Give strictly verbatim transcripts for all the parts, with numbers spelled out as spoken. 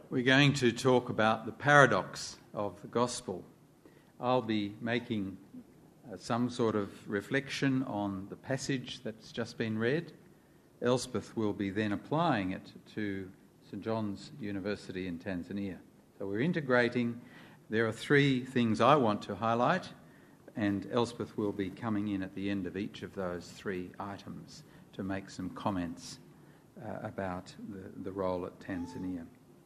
We're going to talk about the paradox of the gospel. I'll be making uh, some sort of reflection on the passage that's just been read. Elspeth will be then applying it to Saint John's University in Tanzania. So we're integrating. There are three things I want to highlight, and Elspeth will be coming in at the end of each of those three items to make some comments uh, about the, the role at Tanzania.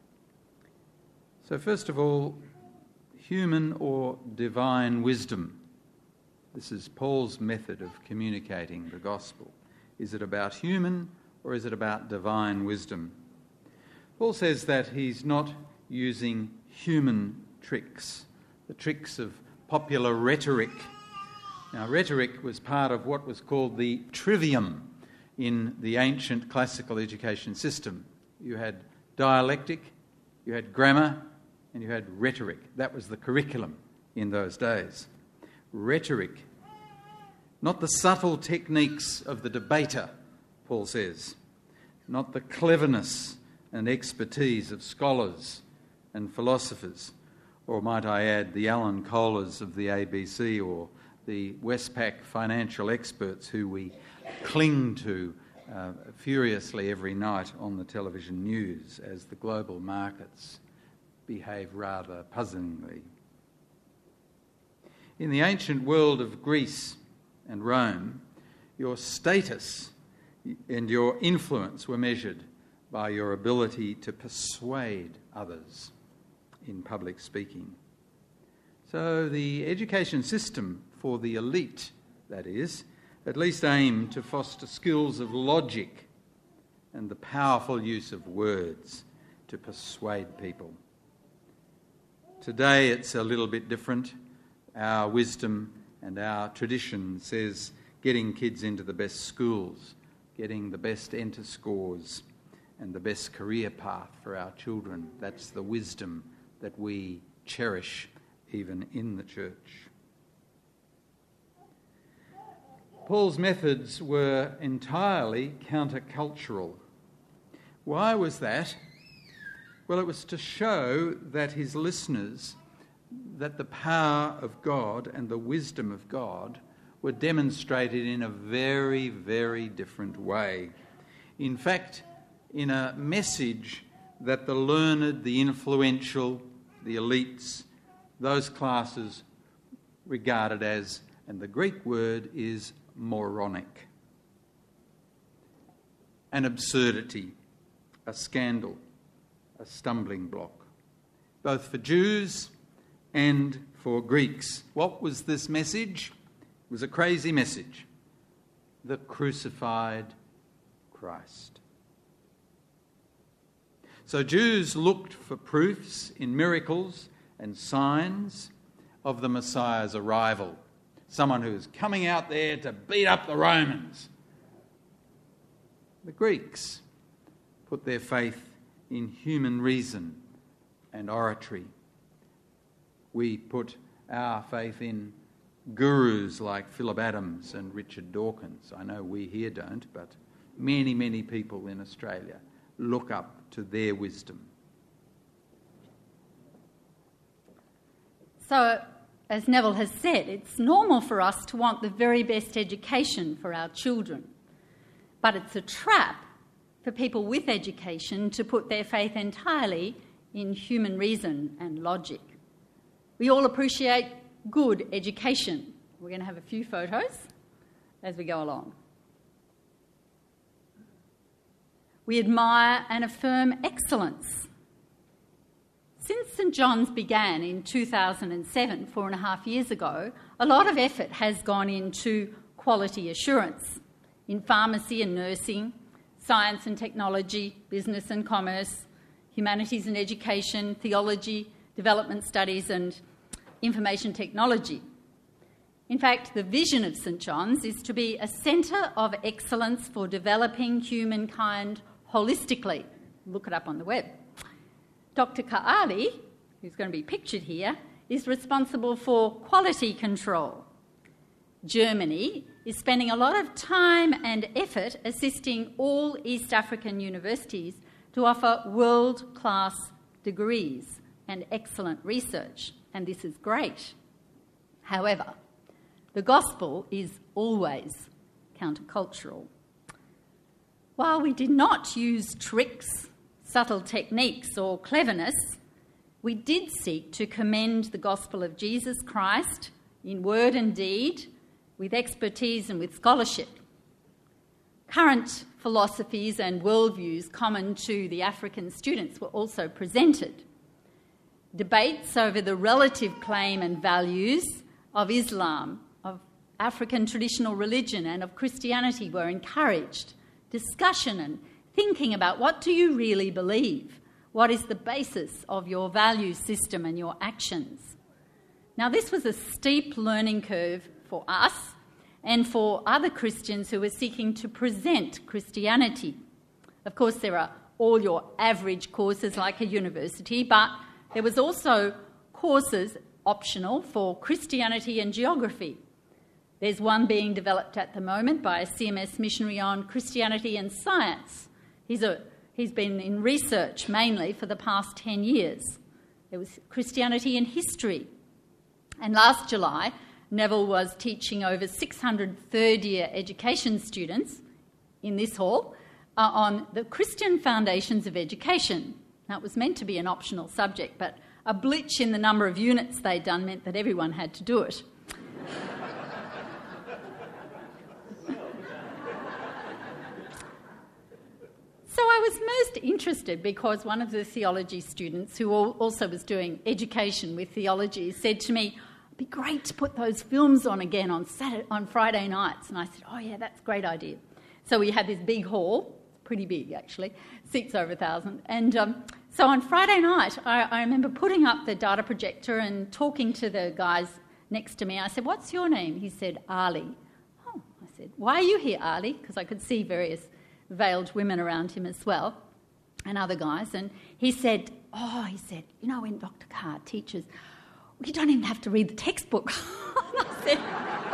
So first of all, human or divine wisdom. This is Paul's method of communicating the gospel. Is it about human or is it about divine wisdom? Paul says that he's not using human tricks, the tricks of popular rhetoric. Now, rhetoric was part of what was called the trivium in the ancient classical education system. You had dialectic, you had grammar, and you had rhetoric. That was the curriculum in those days. Rhetoric, not the subtle techniques of the debater, Paul says, not the cleverness and expertise of scholars and philosophers, or might I add, the Alan Kohlers of the A B C or the Westpac financial experts who we cling to uh, furiously every night on the television news as the global markets behave rather puzzlingly. In the ancient world of Greece and Rome, your status and your influence were measured by your ability to persuade others in public speaking. So the education system for the elite, that is, at least aimed to foster skills of logic and the powerful use of words to persuade people. Today it's a little bit different. Our wisdom and our tradition says getting kids into the best schools, getting the best enter scores and the best career path for our children. That's the wisdom that we cherish even in the church. Paul's methods were entirely countercultural. Why was that? Well, it was to show that his listeners, that the power of God and the wisdom of God were demonstrated in a very, very different way. In fact, in a message that the learned, the influential, the elites, those classes regarded as, and the Greek word is moronic, an absurdity, a scandal, a stumbling block, both for Jews and for Greeks. What was this message? It was a crazy message. The crucified Christ. So Jews looked for proofs in miracles and signs of the Messiah's arrival. Someone who is coming out there to beat up the Romans. The Greeks put their faith in human reason and oratory. We put our faith in gurus like Philip Adams and Richard Dawkins. I know we here don't, but many, many people in Australia look up to their wisdom. So, as Neville has said, it's normal for us to want the very best education for our children. But it's a trap for people with education to put their faith entirely in human reason and logic. We all appreciate good education. We're going to have a few photos as we go along. We admire and affirm excellence. Since Saint John's began in two thousand seven, four and a half years ago, a lot of effort has gone into quality assurance in pharmacy and nursing, science and technology, business and commerce, humanities and education, theology, development studies and information technology. In fact, the vision of Saint John's is to be a centre of excellence for developing humankind holistically. Look it up on the web. Doctor Kaali, who's going to be pictured here, is responsible for quality control. Germany is spending a lot of time and effort assisting all East African universities to offer world-class degrees and excellent research, and this is great. However, the gospel is always countercultural. While we did not use tricks, subtle techniques or cleverness, we did seek to commend the gospel of Jesus Christ in word and deed, with expertise and with scholarship. Current philosophies and worldviews common to the African students were also presented. Debates over the relative claim and values of Islam, of African traditional religion and of Christianity were encouraged. Discussion and thinking about what do you really believe? What is the basis of your value system and your actions? Now, this was a steep learning curve for us and for other Christians who were seeking to present Christianity. Of course, there are all your average courses like a university, but there was also courses optional for Christianity and geography. There's one being developed at the moment by a C M S missionary on Christianity and science. He's, a, he's been in research mainly for the past ten years. There was Christianity and history. And last July, Neville was teaching over six hundred third-year education students in this hall uh, on the Christian foundations of education. Now, it was meant to be an optional subject, but a glitch in the number of units they'd done meant that everyone had to do it. So I was most interested because one of the theology students, who also was doing education with theology, said to me, it'd be great to put those films on again on Saturday, on Friday nights. And I said, oh yeah, that's a great idea. So we had this big hall, pretty big actually, seats over a thousand. And um, so on Friday night, I, I remember putting up the data projector and talking to the guys next to me. I said, what's your name? He said, Ali. Oh, I said, why are you here, Ali? Because I could see various veiled women around him as well, and other guys. And he said, oh, he said, you know, when Doctor Carr teaches, you don't even have to read the textbook. And I said,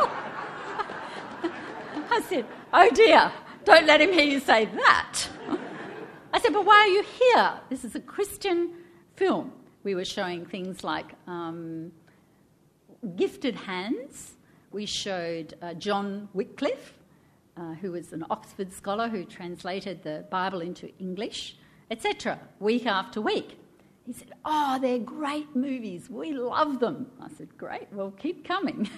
oh. I said, oh dear, don't let him hear you say that. I said, but why are you here? This is a Christian film. We were showing things like um, Gifted Hands. We showed uh, John Wycliffe, Uh, who was an Oxford scholar who translated the Bible into English, et cetera, week after week. He said, oh, they're great movies. We love them. I said, great, well, keep coming.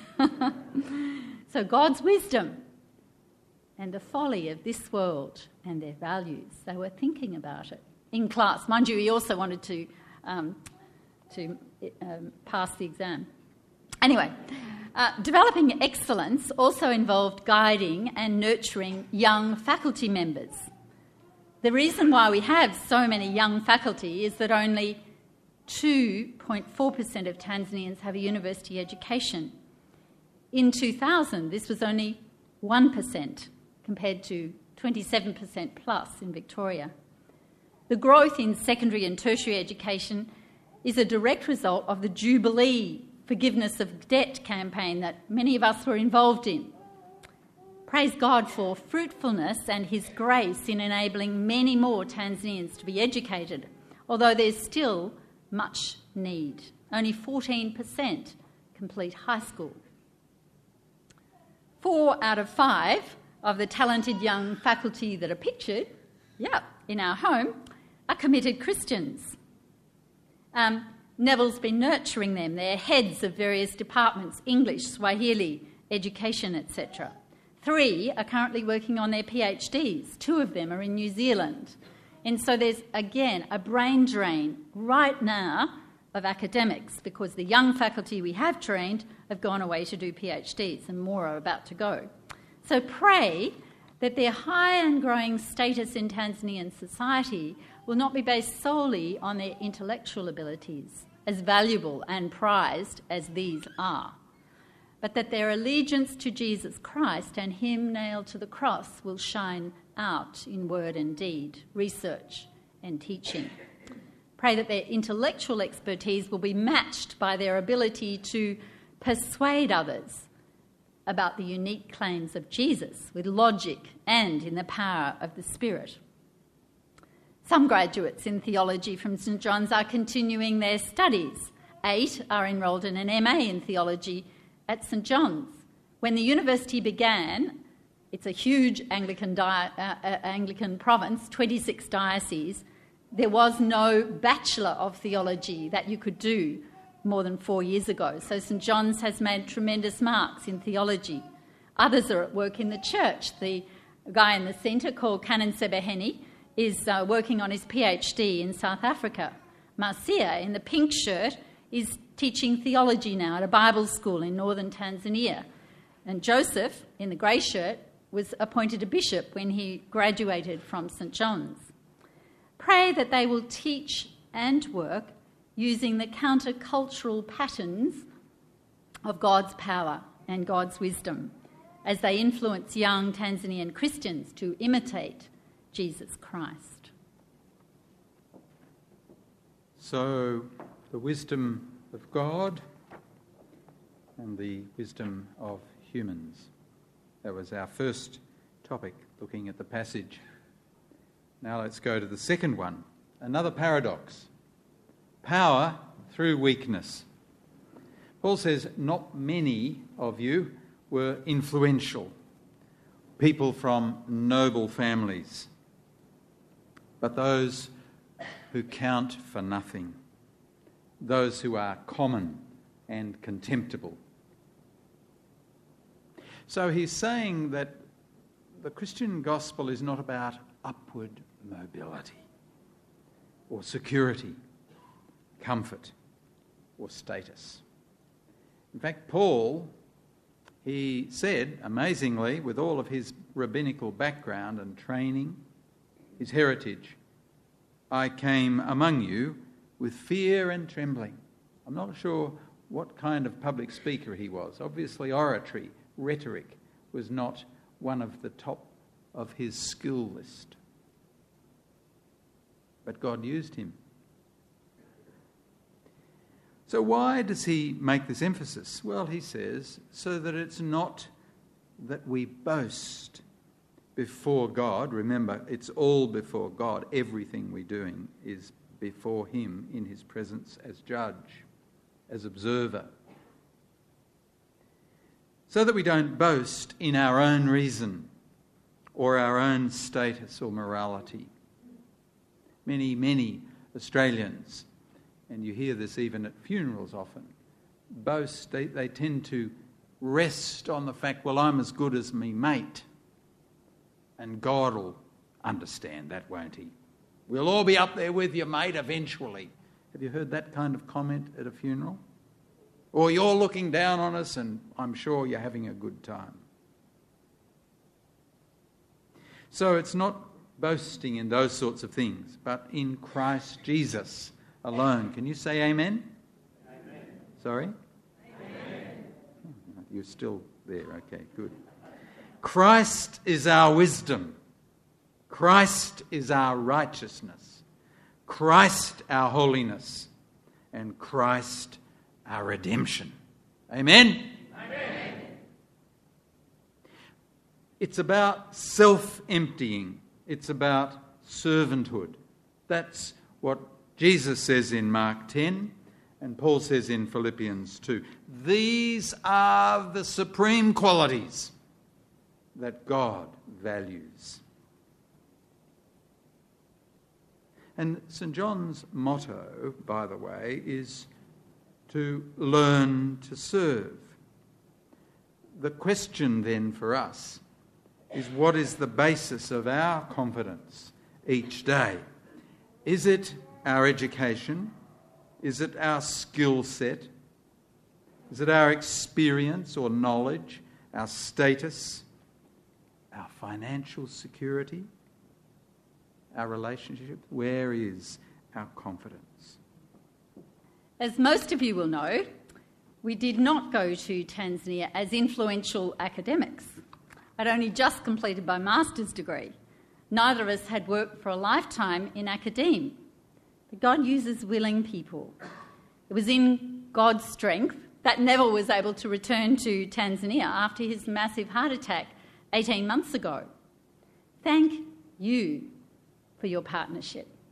So God's wisdom and the folly of this world and their values, they were thinking about it in class. Mind you, he also wanted to, um, to um, pass the exam. Anyway, uh, developing excellence also involved guiding and nurturing young faculty members. The reason why we have so many young faculty is that only two point four percent of Tanzanians have a university education. In two thousand, this was only one percent compared to twenty-seven percent plus in Victoria. The growth in secondary and tertiary education is a direct result of the Jubilee forgiveness of debt campaign that many of us were involved in. Praise God for fruitfulness and his grace in enabling many more Tanzanians to be educated, although there's still much need. Only fourteen percent complete high school. Four out of five of the talented young faculty that are pictured, yeah, in our home, are committed Christians. Um, Neville's been nurturing them. They're heads of various departments, English, Swahili, education, et cetera. Three are currently working on their PhDs. Two of them are in New Zealand. And so there's, again, a brain drain right now of academics because the young faculty we have trained have gone away to do PhDs and more are about to go. So pray that their high and growing status in Tanzanian society will not be based solely on their intellectual abilities, as valuable and prized as these are, but that their allegiance to Jesus Christ and him nailed to the cross will shine out in word and deed, research and teaching. Pray that their intellectual expertise will be matched by their ability to persuade others about the unique claims of Jesus with logic and in the power of the Spirit. Some graduates in theology from St John's are continuing their studies. Eight are enrolled in an M A in theology at St John's. When the university began, it's a huge Anglican, di- uh, uh, Anglican province, twenty-six dioceses, there was no Bachelor of Theology that you could do more than four years ago. So St John's has made tremendous marks in theology. Others are at work in the church. The guy in the centre, called Canon Sebeheni, is uh, working on his PhD in South Africa. Marcia, in the pink shirt, is teaching theology now at a Bible school in northern Tanzania. And Joseph, in the grey shirt, was appointed a bishop when he graduated from St John's. Pray that they will teach and work using the countercultural patterns of God's power and God's wisdom as they influence young Tanzanian Christians to imitate Jesus Christ. So, the wisdom of God and the wisdom of humans. That was our first topic, looking at the passage. Now let's go to the second one, another paradox. Power through weakness. Paul says, not many of you were influential, people from noble families, but those who count for nothing, those who are common and contemptible. So he's saying that the Christian gospel is not about upward mobility or security, comfort or status. In fact, Paul, he said, amazingly, with all of his rabbinical background and training, his heritage, I came among you with fear and trembling. I'm not sure what kind of public speaker he was. Obviously, oratory, rhetoric was not one of the top of his skill list. But God used him. So why does he make this emphasis? Well, he says, so that it's not that we boast before God. Remember, it's all before God. Everything we're doing is before him in his presence as judge, as observer. So that we don't boast in our own reason or our own status or morality. Many, many Australians, and you hear this even at funerals often, boast, they, they tend to rest on the fact, well, I'm as good as me mate, and God will understand that, won't he? We'll all be up there with you, mate, eventually. Have you heard that kind of comment at a funeral? Or you're looking down on us and I'm sure you're having a good time. So it's not boasting in those sorts of things, but in Christ Jesus alone. Can you say amen? Amen. Sorry? Amen. You're still there. Okay, good. Christ is our wisdom. Christ is our righteousness. Christ our holiness. And Christ our redemption. Amen? Amen. It's about self-emptying. It's about servanthood. That's what Jesus says in Mark ten and Paul says in Philippians two. These are the supreme qualities that God values. And St John's motto, by the way, is to learn to serve. The question then for us is, what is the basis of our confidence each day? Is it our education? Is it our skill set? Is it our experience or knowledge, our status, our financial security, our relationship? Where is our confidence? As most of you will know, we did not go to Tanzania as influential academics. I'd only just completed my master's degree. Neither of us had worked for a lifetime in academe. But God uses willing people. It was in God's strength that Neville was able to return to Tanzania after his massive heart attack eighteen months ago. Thank you for your partnership.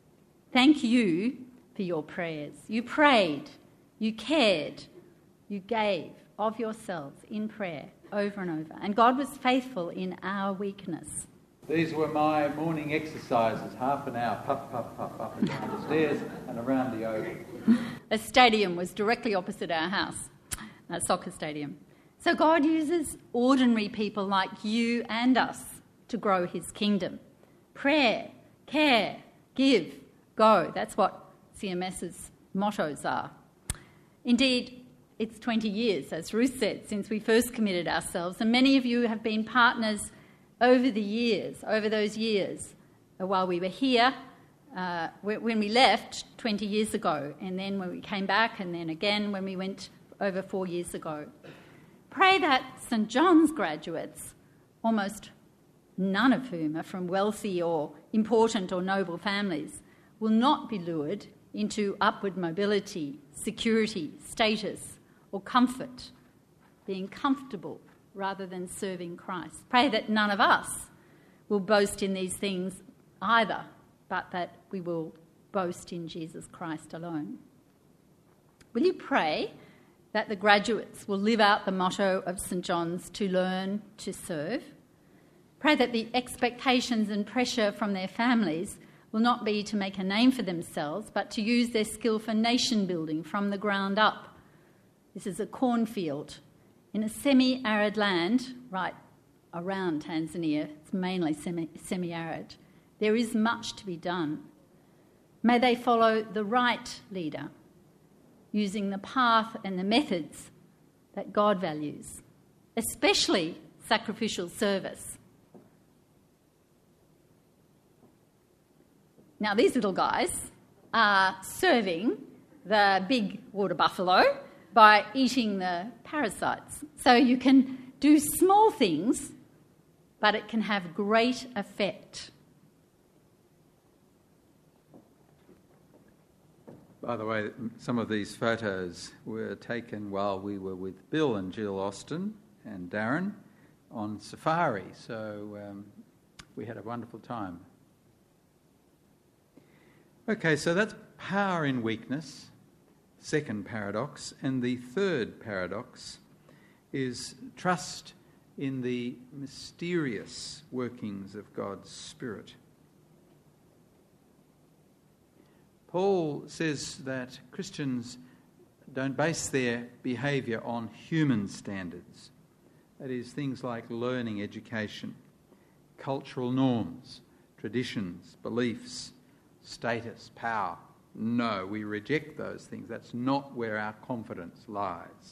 Thank you for your prayers. You prayed, you cared, you gave of yourselves in prayer over and over. And God was faithful in our weakness. These were my morning exercises, half an hour, puff, puff, puff, up and down the stairs and around the oval. A stadium was directly opposite our house, a soccer stadium. So God uses ordinary people like you and us to grow his kingdom. Prayer, care, give, go. That's what C M S's mottos are. Indeed, it's twenty years, as Ruth said, since we first committed ourselves, and many of you have been partners over the years, over those years, while we were here, uh, when we left twenty years ago, and then when we came back, and then again when we went over four years ago. Pray that St John's graduates, almost none of whom are from wealthy or important or noble families, will not be lured into upward mobility, security, status, or comfort, being comfortable rather than serving Christ. Pray that none of us will boast in these things either, but that we will boast in Jesus Christ alone. Will you pray that the graduates will live out the motto of St John's, to learn, to serve? Pray that the expectations and pressure from their families will not be to make a name for themselves, but to use their skill for nation building from the ground up. This is a cornfield in a semi-arid land right around Tanzania. It's mainly semi- semi-arid. There is much to be done. May they follow the right leader, using the path and the methods that God values, especially sacrificial service. Now, these little guys are serving the big water buffalo by eating the parasites. So you can do small things, but it can have great effect. By the way, some of these photos were taken while we were with Bill and Jill Austin and Darren on safari, so um, we had a wonderful time. Okay, so that's power in weakness, second paradox. And the third paradox is trust in the mysterious workings of God's Spirit. Paul says that Christians don't base their behaviour on human standards. That is, things like learning, education, cultural norms, traditions, beliefs, status, power. No, we reject those things. That's not where our confidence lies.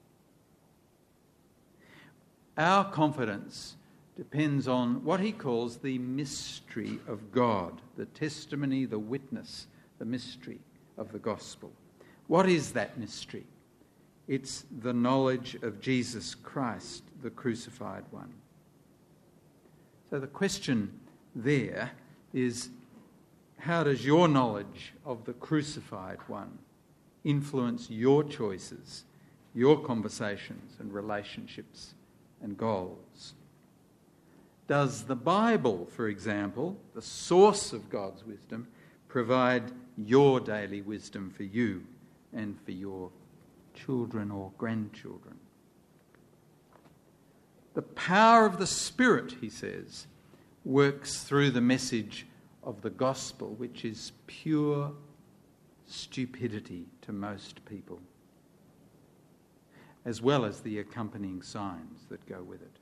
Our confidence depends on what he calls the mystery of God, the testimony, the witness, the mystery of the gospel. What is that mystery? It's the knowledge of Jesus Christ, the crucified one. So the question there is, how does your knowledge of the crucified one influence your choices, your conversations and relationships and goals? Does the Bible, for example, the source of God's wisdom, provide your daily wisdom for you and for your children or grandchildren? The power of the Spirit, he says, works through the message of the gospel, which is pure stupidity to most people, as well as the accompanying signs that go with it.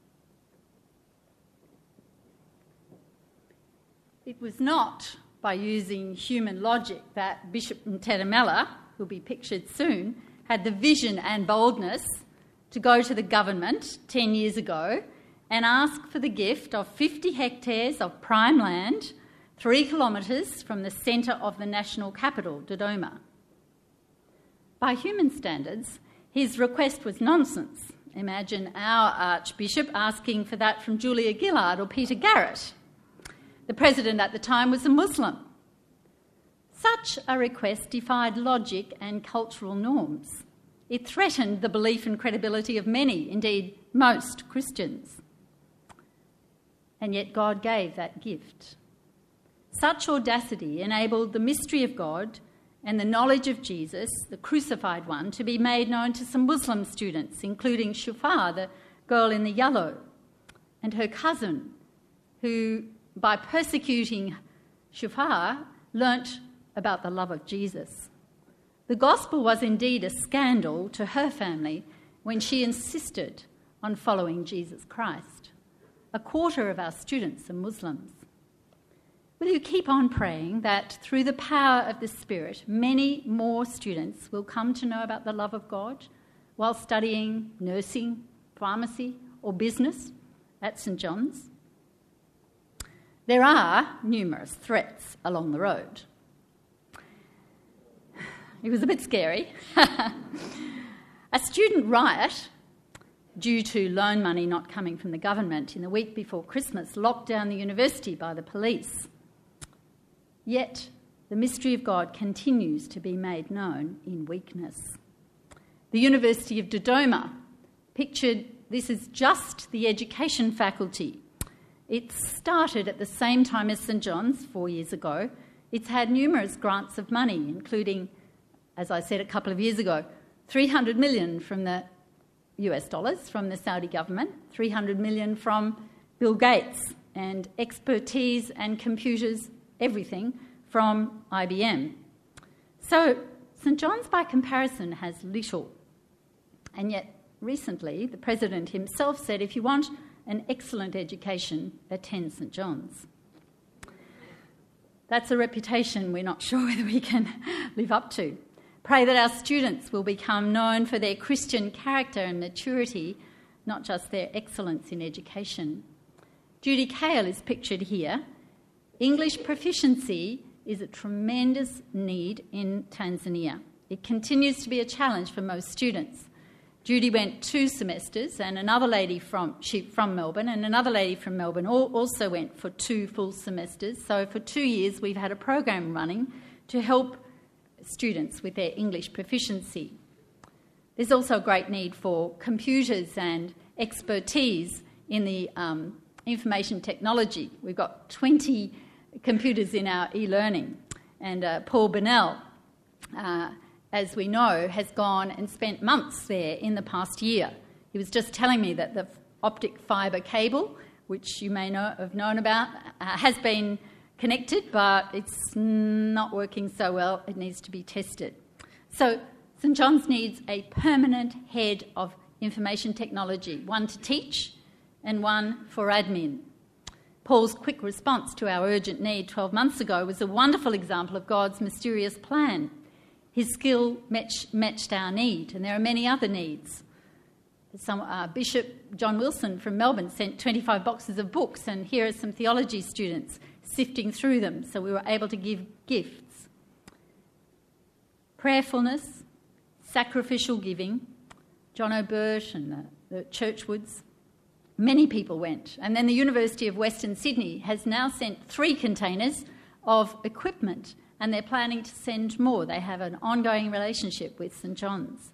It was not by using human logic that Bishop Ntetemela, who'll be pictured soon, had the vision and boldness to go to the government ten years ago and ask for the gift of fifty hectares of prime land, three kilometres from the centre of the national capital, Dodoma. By human standards, his request was nonsense. Imagine our Archbishop asking for that from Julia Gillard or Peter Garrett. The president at the time was a Muslim. Such a request defied logic and cultural norms. It threatened the belief and credibility of many, indeed most, Christians. And yet God gave that gift. Such audacity enabled the mystery of God and the knowledge of Jesus, the crucified one, to be made known to some Muslim students, including Shufar, the girl in the yellow, and her cousin, who, by persecuting Shufar, learnt about the love of Jesus. The gospel was indeed a scandal to her family when she insisted on following Jesus Christ. A quarter of our students are Muslims. Will you keep on praying that through the power of the Spirit, many more students will come to know about the love of God while studying nursing, pharmacy, or business at St John's? There are numerous threats along the road. It was a bit scary. A student riot, due to loan money not coming from the government in the week before Christmas, locked down the university by the police. Yet the mystery of God continues to be made known in weakness. The University of Dodoma pictured this as just the education faculty. It started at the same time as St John's four years ago. It's had numerous grants of money, including, as I said a couple of years ago, three hundred million from the U S dollars from the Saudi government, three hundred million from Bill Gates, and expertise and computers, everything, from I B M. So St John's, by comparison, has little. And yet, recently, the President himself said, if you want an excellent education, attend St John's. That's a reputation we're not sure whether we can live up to. Pray that our students will become known for their Christian character and maturity, not just their excellence in education. Judy Kale is pictured here. English proficiency is a tremendous need in Tanzania. It continues to be a challenge for most students. Judy went two semesters, and another lady from she from Melbourne and another lady from Melbourne all, also went for two full semesters. So for two years we've had a program running to help students with their English proficiency. There's also a great need for computers and expertise in the um, information technology. We've got twenty computers in our e-learning, and uh, Paul Burnell, uh, as we know, has gone and spent months there in the past year. He was just telling me that the optic fibre cable, which you may know, have known about, uh, has been connected, but it's not working so well. It needs to be tested. So St John's needs a permanent head of information technology, one to teach and one for admin. Paul's quick response to our urgent need twelve months ago was a wonderful example of God's mysterious plan. His skill match, matched our need, and there are many other needs. Some, uh, Bishop John Wilson from Melbourne sent twenty-five boxes of books, and here are some theology students sifting through them, so we were able to give gifts. Prayerfulness, sacrificial giving, John O'Burt and the, the Churchwoods, many people went. And then the University of Western Sydney has now sent three containers of equipment, and they're planning to send more. They have an ongoing relationship with St John's.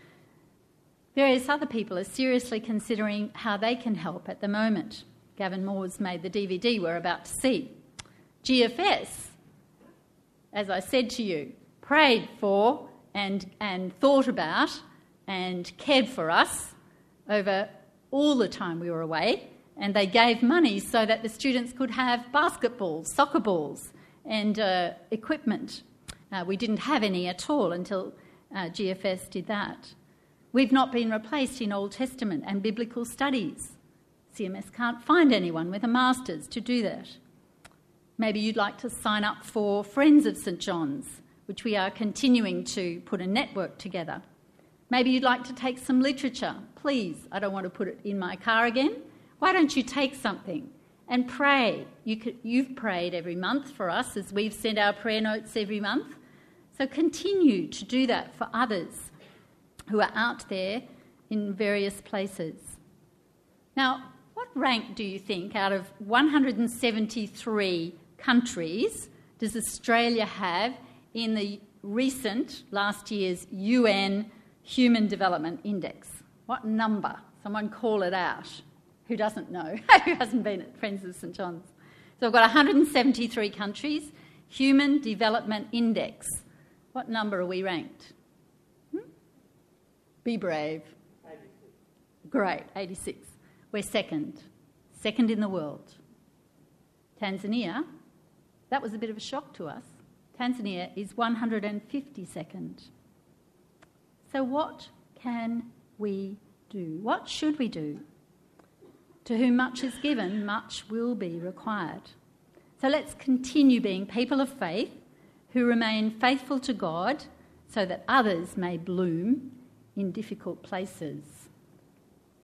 Various other people are seriously considering how they can help at the moment. Gavin Moore's made the D V D we're about to see. G F S, as I said to you, prayed for and, and thought about and cared for us over all the time we were away, and they gave money so that the students could have basketballs, soccer balls, and uh, equipment. Uh, we didn't have any at all until uh, G F S did that. We've not been replaced in Old Testament and biblical studies. C M S can't find anyone with a master's to do that. Maybe you'd like to sign up for Friends of St John's, which we are continuing to put a network together. Maybe you'd like to take some literature. Please, I don't want to put it in my car again. Why don't you take something and pray? You could, you've prayed every month for us as we've sent our prayer notes every month. So continue to do that for others who are out there in various places. Now, what rank do you think out of one hundred seventy-three countries does Australia have in the recent, last year's U N Human Development Index? What number? Someone call it out. Who doesn't know? Who hasn't been at Friends of St John's? So we've got one hundred seventy-three countries. Human Development Index. What number are we ranked? Hmm? Be brave. eighty-six. Great, eighty-six. We're second. Second in the world. Tanzania, that was a bit of a shock to us. Tanzania is one hundred fifty-second. So what can we do? What should we do? To whom much is given, much will be required. So let's continue being people of faith who remain faithful to God so that others may bloom in difficult places.